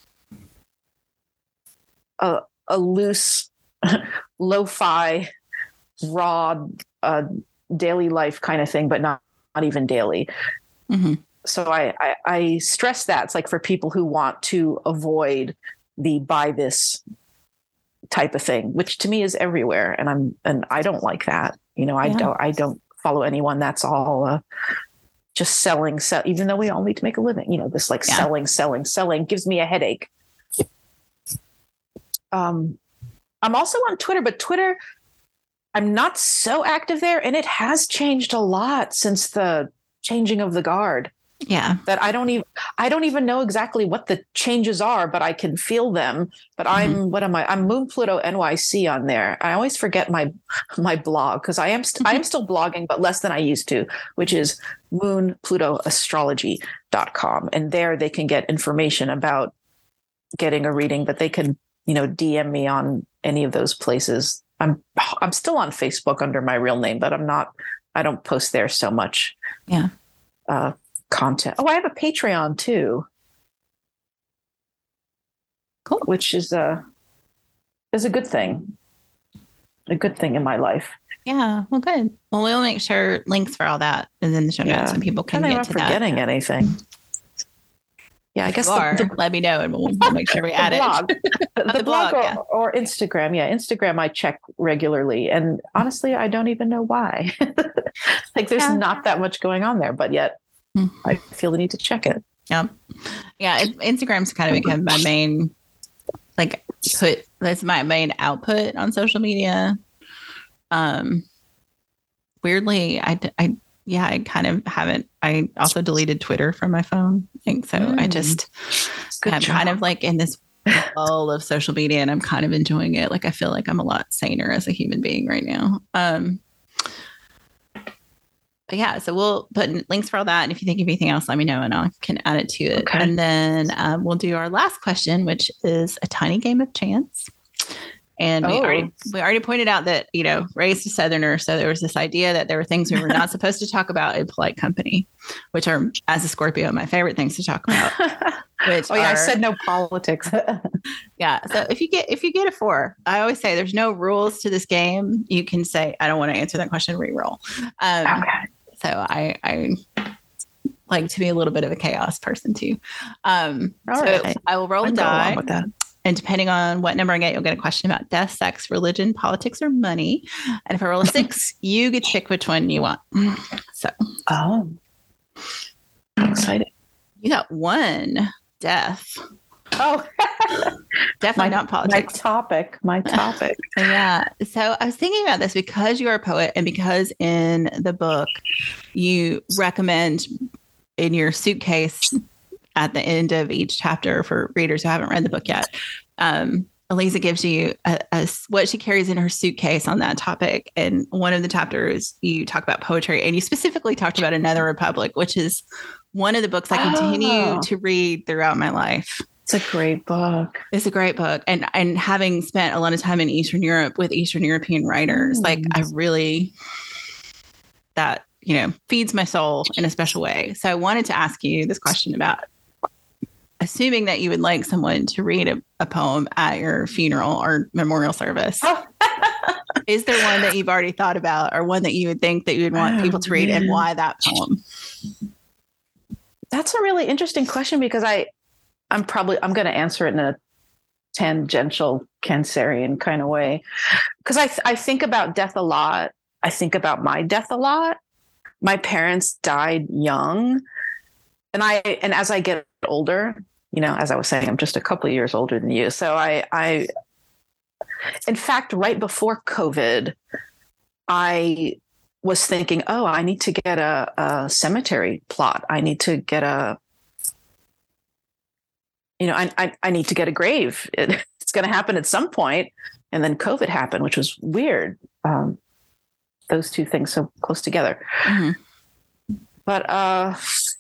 B: a, a loose, lo-fi, raw, uh, daily life kind of thing, but not, not even daily. Mm-hmm. So I, I, I stress that it's like for people who want to avoid the buy this type of thing, which to me is everywhere. And I'm, and I don't like that. You know, I yeah. don't, I don't follow anyone that's all uh, just selling, sell, even though we all need to make a living, you know, this like yeah. selling, selling, selling gives me a headache. Um, I'm also on Twitter, but Twitter, I'm not so active there. And it has changed a lot since the changing of the guard.
A: Yeah.
B: That I don't even, I don't even know exactly what the changes are, but I can feel them. But I'm, mm-hmm. what am I? I'm Moon Pluto N Y C on there. I always forget my, my blog because I am, st- mm-hmm. I am still blogging, but less than I used to, which is moon pluto astrology dot com. And there they can get information about getting a reading, but they can, you know, D M me on any of those places. I'm, I'm still on Facebook under my real name, but I'm not, I don't post there so much.
A: Yeah.
B: Uh, content. Oh, I have a Patreon too.
A: Cool.
B: Which is a is a good thing. A good thing in my life.
A: Yeah. Well, good. Well, we'll make sure links for all that is in the show
B: yeah.
A: notes so people can
B: I'm
A: get
B: not
A: to
B: forgetting
A: that.
B: anything. Yeah, I guess
A: the,
B: are,
A: the, let me know and we'll, we'll make sure we add
B: blog.
A: it.
B: the, the blog, blog or,
A: yeah.
B: or Instagram. Yeah, Instagram I check regularly. And honestly, I don't even know why. Like there's yeah. not that much going on there, but yet mm-hmm. I feel the need to check it.
A: Yeah. Yeah. It, Instagram's kind of become my main, like put, that's my main output on social media. Um, weirdly, I, I, yeah, I kind of haven't. I also deleted Twitter from my phone. I think so. Mm. I just,
B: Good
A: I'm
B: job.
A: kind of like in this lull of social media and I'm kind of enjoying it. Like, I feel like I'm a lot saner as a human being right now. Um, but yeah, so we'll put links for all that. And if you think of anything else, let me know and I can add it to it.
B: Okay.
A: And then um, we'll do our last question, which is a tiny game of chance. And we
B: oh.
A: already we already pointed out that, you know, raised a Southerner. So there was this idea that there were things we were not supposed to talk about in polite company, which are, as a Scorpio, my favorite things to talk about. Which
B: oh yeah,
A: are,
B: I said no politics.
A: yeah. So if you get if you get a four, I always say there's no rules to this game. You can say, I don't want to answer that question, re-roll. Um,
B: okay.
A: So I, I like to be a little bit of a chaos person too. Um,
B: All
A: so
B: right.
A: I will roll
B: I'm
A: a die.
B: with that.
A: And depending on what number I get, you'll get a question about death, sex, religion, politics, or money. And if I roll a six, you get to pick which one you want. So,
B: oh, I'm excited.
A: You got one, death.
B: Oh,
A: definitely
B: my,
A: not politics.
B: My topic, my topic.
A: Yeah. So I was thinking about this because you are a poet and because in the book you recommend in your suitcase at the end of each chapter for readers who haven't read the book yet. Um, Aliza gives you a, a, what she carries in her suitcase on that topic. And one of the chapters you talk about poetry and you specifically talked about Another Republic, which is one of the books I continue oh. to read throughout my life.
B: It's a great book.
A: It's a great book. And, and having spent a lot of time in Eastern Europe with Eastern European writers, mm. like I really, that, you know, feeds my soul in a special way. So I wanted to ask you this question about assuming that you would like someone to read a, a poem at your funeral or memorial service. Oh. Is there one that you've already thought about or one that you would think that you would want oh, people to read man. and why that poem?
B: That's a really interesting question because I, I'm probably, I'm going to answer it in a tangential Cancerian kind of way. Because I, I think about death a lot. I think about my death a lot. My parents died young. And I, and as I get older, you know, as I was saying, I'm just a couple of years older than you. So I, I, in fact, right before COVID, I was thinking, oh, I need to get a, a cemetery plot. I need to get a, you know, I, I, I need to get a grave it's going to happen at some point. And then COVID happened, which was weird. Um, those two things so close together. Mm-hmm. But uh,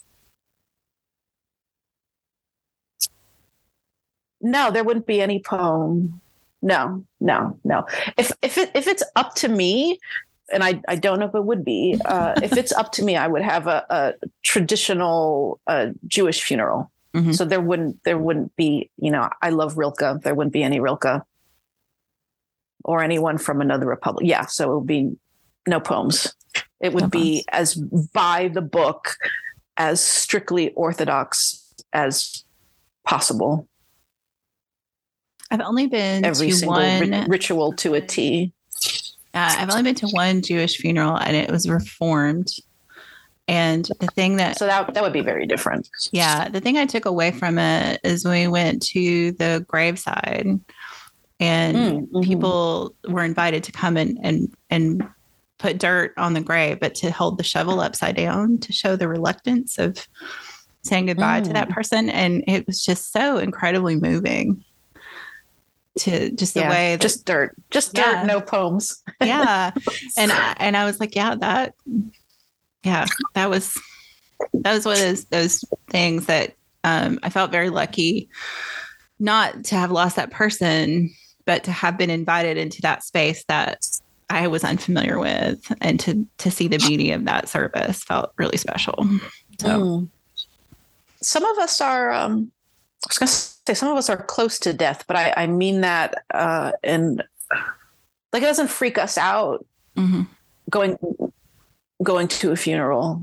B: no, there wouldn't be any poem. No, no, no. If if it if it's up to me, and I, I don't know if it would be, uh, if it's up to me, I would have a, a traditional uh, Jewish funeral. Mm-hmm. So there wouldn't there wouldn't be, you know, I love Rilke. There wouldn't be any Rilke or anyone from another republic. Yeah, so it would be no poems. It would no be poems. As by the book, as strictly Orthodox as possible.
A: I've only been
B: every
A: to
B: single
A: one
B: ri- ritual to a T.
A: Uh, I've only been to one Jewish funeral, and it was Reformed. And the thing that
B: so that that would be very different.
A: Yeah, the thing I took away from it is when we went to the graveside, and mm-hmm. people were invited to come in and and put dirt on the grave, but to hold the shovel upside down to show the reluctance of saying goodbye mm. to that person, and it was just so incredibly moving. To just the
B: yeah,
A: way that,
B: just dirt, just dirt, yeah. no poems.
A: yeah. And, I, and I was like, yeah, that, yeah, that was, that was one of those, those things that um, I felt very lucky not to have lost that person, but to have been invited into that space that I was unfamiliar with, and to, to see the beauty of that service felt really special. So
B: mm. some of us are, um, I was going to say some of us are close to death, but I, I mean that uh, and like it doesn't freak us out mm-hmm. going going to a funeral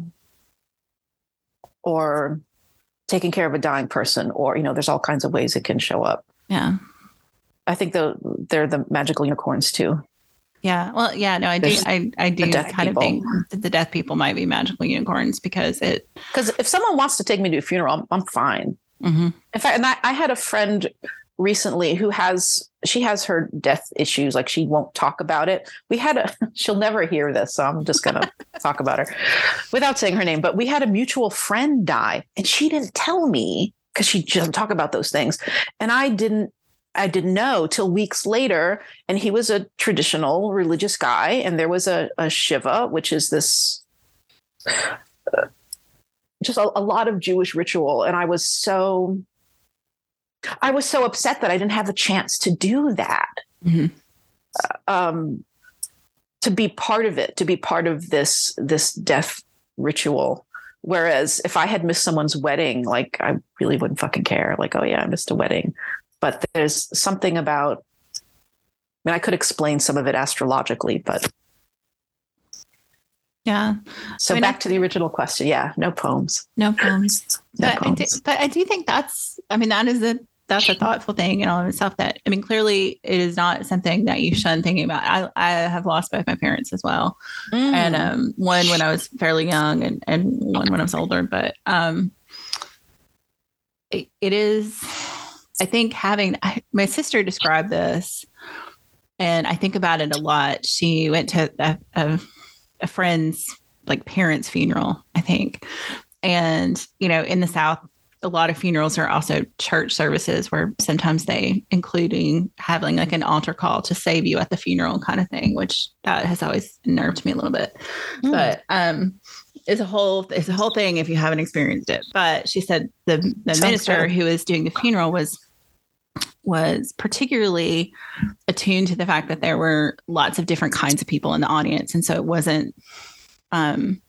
B: or taking care of a dying person, or you know, there's all kinds of ways it can show up.
A: Yeah,
B: I think the they're the magical unicorns too.
A: Yeah, well, yeah, no, I do, I, I do kind people. of think that the death people might be magical unicorns because it
B: because if someone wants to take me to a funeral, I'm, I'm fine. Mm-hmm. In fact, and I, I had a friend recently who has, she has her death issues. Like she won't talk about it. We had a, she'll never hear this, so I'm just going to talk about her without saying her name. But we had a mutual friend die, and she didn't tell me because she doesn't talk about those things. And I didn't, I didn't know till weeks later. And he was a traditional religious guy. And there was a, a Shiva, which is this, uh, just a, a lot of Jewish ritual. And I was so, I was so upset that I didn't have a chance to do that, mm-hmm. uh, um, to be part of it, to be part of this, this death ritual. Whereas if I had missed someone's wedding, like I really wouldn't fucking care. Like, oh yeah, I missed a wedding. But there's something about, I mean, I could explain some of it astrologically, but
A: yeah.
B: So I mean, back I, to the original question. Yeah. No poems.
A: No poems.
B: no
A: but,
B: poems.
A: I do, but I do think that's, I mean, that is a, that's a thoughtful thing in all of itself that, I mean, clearly it is not something that you shun thinking about. I, I have lost both my parents as well. Mm. And um, one when I was fairly young and, and one when I was older, but um, it, it is, I think having, I, my sister described this and I think about it a lot. She went to a, a a friend's like parents' funeral, I think. And, you know, in the South, a lot of funerals are also church services where sometimes they including having like an altar call to save you at the funeral kind of thing, which that has always nerved me a little bit. Mm. But um, it's a whole, it's a whole thing if you haven't experienced it. But she said the, the minister good. who was doing the funeral was was particularly attuned to the fact that there were lots of different kinds of people in the audience. And so it wasn't um,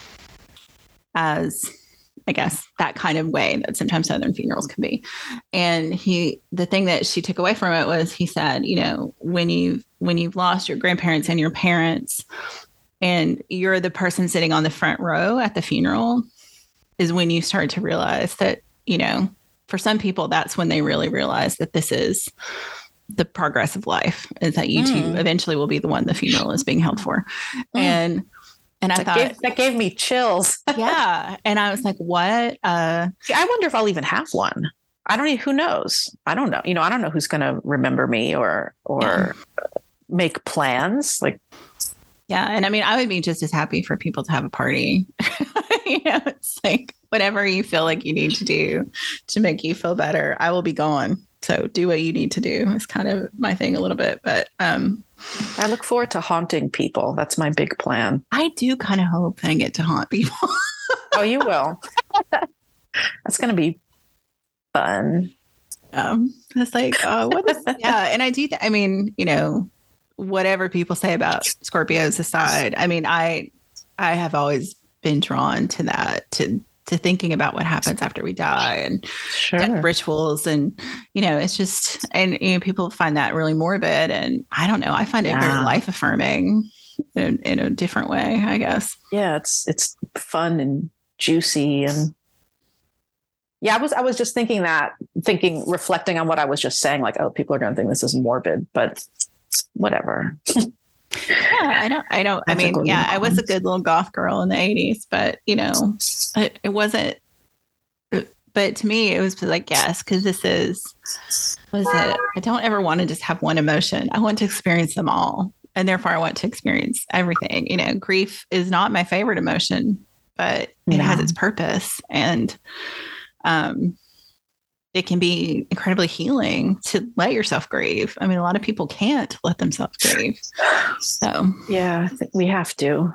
A: as, I guess, that kind of way that sometimes Southern funerals can be. And he, the thing that she took away from it was he said, you know, when you when you've lost your grandparents and your parents and you're the person sitting on the front row at the funeral is when you start to realize that, you know, for some people, that's when they really realize that this is the progress of life, is that you mm. two eventually will be the one the funeral is being held for. Mm. And and I
B: that
A: thought
B: gave, that gave me chills.
A: Yeah. And I was like, what? Uh,
B: See, I wonder if I'll even have one. I don't even, who knows? I don't know. You know, I don't know who's going to remember me or, or yeah. make plans. Like,
A: yeah. And I mean, I would be just as happy for people to have a party. You know, it's like whatever you feel like you need to do to make you feel better, I will be gone. So do what you need to do is kind of my thing a little bit. But um,
B: I look forward to haunting people. That's my big plan.
A: I do kind of hope that I get to haunt people.
B: Oh, you will. That's going to be fun.
A: Um, it's like, uh, what is, yeah. And I do, th- I mean, you know, whatever people say about Scorpios aside, I mean, I, I have always been drawn to that, to, to thinking about what happens after we die and
B: sure.
A: death rituals. And, you know, it's just, and, you know, people find that really morbid, and I don't know, I find yeah. it very life affirming in, in a different way, I guess.
B: Yeah. It's, it's fun and juicy. And yeah, I was, I was just thinking that, thinking, reflecting on what I was just saying, like, oh, people are going to think this is morbid, but whatever.
A: Yeah, I don't, I don't, I mean, yeah, I was a good little goth girl in the eighties, but you know, it, it wasn't, but to me, it was like, yes, because this is, what is it? I don't ever want to just have one emotion. I want to experience them all. And therefore I want to experience everything. You know, grief is not my favorite emotion, but it no. has its purpose. And, um, it can be incredibly healing to let yourself grieve. I mean, a lot of people can't let themselves grieve. So
B: yeah, I think we have to.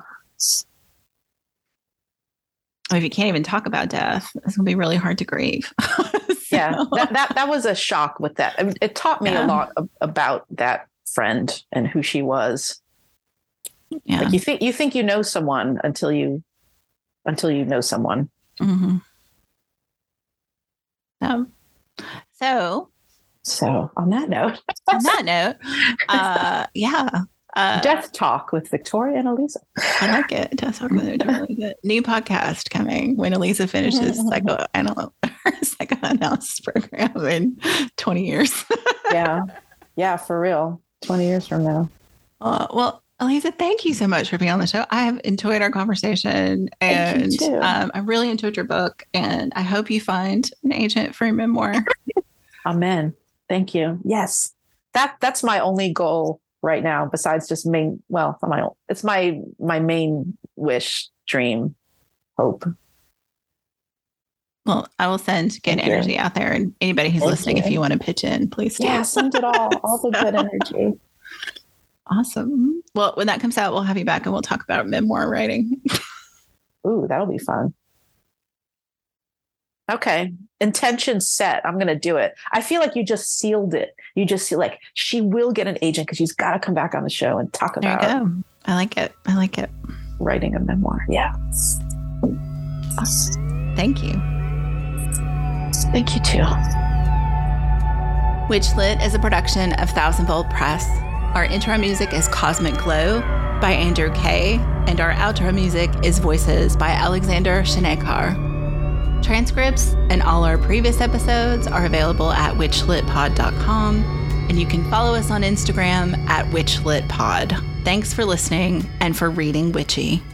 A: I mean, if you can't even talk about death, it's gonna be really hard to grieve. So.
B: Yeah, that, that that was a shock with that. I mean, it taught me yeah. a lot of, about that friend and who she was. Yeah. Like you think you think you know someone until you until you know someone.
A: Mm-hmm. Um. So,
B: so on that note,
A: on that note, uh, yeah, uh,
B: Death Talk with Victoria and Elisa.
A: I like it. Death Talk with Victoria. New podcast coming when Elisa finishes psychoanal- psychoanalysis program in twenty years.
B: Yeah, yeah, for real. Twenty years from now.
A: Uh, well, Elisa, thank you so much for being on the show. I have enjoyed our conversation, and um, I really enjoyed your book, and I hope you find an agent for your memoir.
B: Amen. Thank you. Yes. That that's my only goal right now, besides just main, well, my, it's my, my main wish, dream, hope.
A: Well, I will send good Thank energy you. out there, and anybody who's Thank listening, you. if you want to pitch in, please do.
B: Yeah, send it all, all the good energy.
A: Awesome. Well, when that comes out, we'll have you back and we'll talk about memoir writing.
B: Ooh, that'll be fun. Okay. Intention set. I'm going to do it. I feel like you just sealed it. You just see like she will get an agent because she's got to come back on the show and talk
A: there
B: about
A: you go. I like it. I like it.
B: Writing a memoir. Yeah.
A: Awesome. Thank you.
B: Thank you too.
A: Witchlit is a production of Thousand Fold Press. Our intro music is Cosmic Glow by Andrew Kay, and our outro music is Voices by Alexander Shanekar. Transcripts and all our previous episodes are available at witchlit pod dot com, and you can follow us on Instagram at witchlit pod. Thanks for listening and for reading witchy.